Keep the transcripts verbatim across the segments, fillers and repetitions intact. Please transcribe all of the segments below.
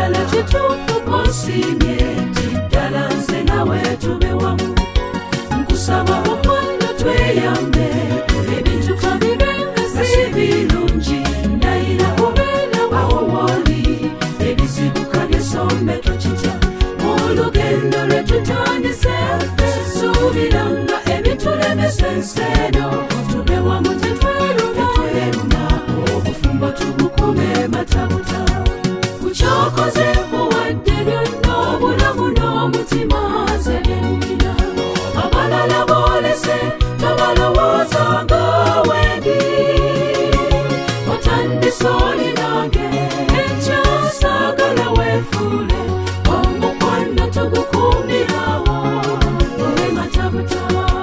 abalala kituufu kosimye ddala nze nawe tube wamu nkusaba okwanda tweyambe ebintu kabibenga si birungi ndayira kubeera awo woli ebizibuka byesombe tokitya mu lugendo lwe tutandise suubiranga ebitulemesa enseno tube wamu tetweruma obufumbo tubukume matabuta kuchokoze kuwadde byonna obulamu n'omutima nze byennina abalala boolese tobalowooza nga wendi otandise oli nange ekyasaagala weefuule omukwano tugukuumirawo owe matabuta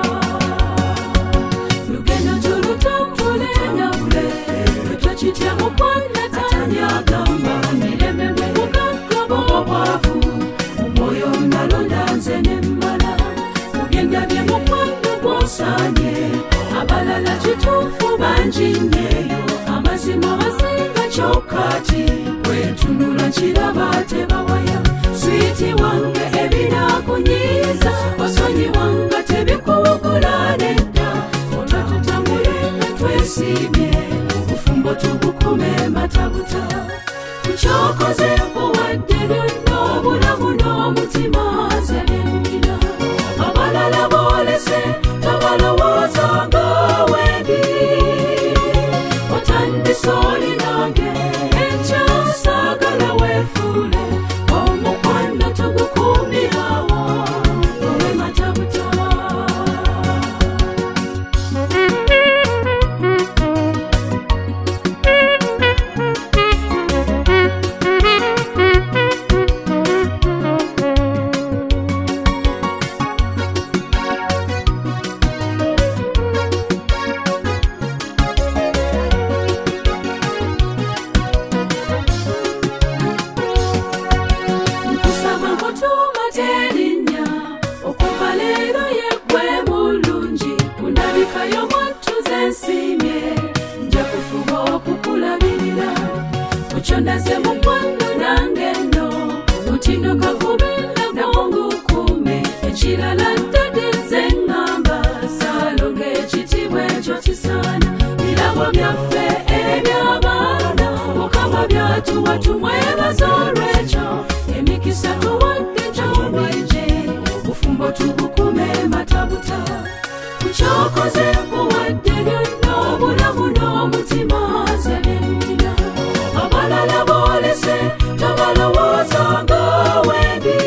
lugendo tulutambule nyabule lwetwakitya mukwano tanyagamba mirembe mugagga obwavu omwoyo nalonda nze nemmala mubyenga bye mukwano gwosanye abalala kituufu bangi nnyo amazima mazinga kyokati bwetunula kiraba tebawaya switi wange ebinakunyiiza osonyiwanga tebikuwugula nedda otwatutambule twesiimye obufumbo tubukume matabuta kuchokoze kuwadde byonna obulamu n'omutima nze byennina abalala boolese tobalowooza nga wendi otandise oli nange ekyasaagala weefuule omukwano tugukuumirawo owe matabuta Chondaze mukwano nange no mutindo kavubela nabongo kume ekirala ntadde nze ngamba salonga ekitibwa ekyo kisana birabo byaffe ebyabaana mukama byatuwa tumwebaza olwekyo emikisa tuwadde gyomwije obufumbo tubukume matabuta kuchokoze kuwadde byonna obulamu n'omutima nze byennina abalala boolese tobalowooza nga wendi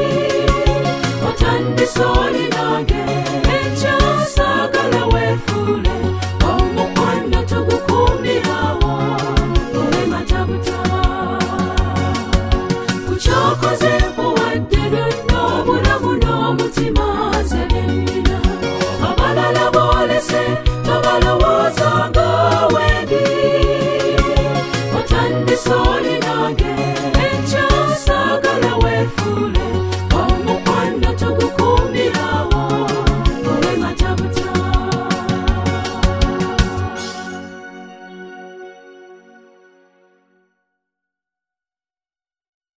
otandise oli nange ekyasaagala weefuule omukwano tugukuumirawo owe matabuta kuchokoze kuwadde byonna obulamu n'omutima nze byennina abalala boolese tobalowooza nga wendi otandise oli nange ekyasaagala weefuule